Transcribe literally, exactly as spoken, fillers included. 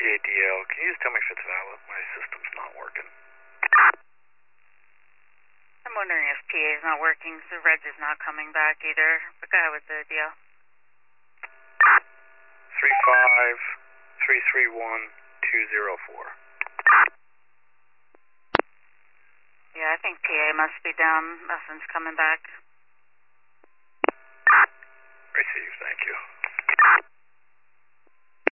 A D L, can you just tell me if it's valid? My system's not working. I'm wondering if P A is not working, so Reg is not coming back either. But go ahead with the deal. three five three three one two zero four. Yeah, I think P A must be down. Nothing's coming back. Receive, thank you.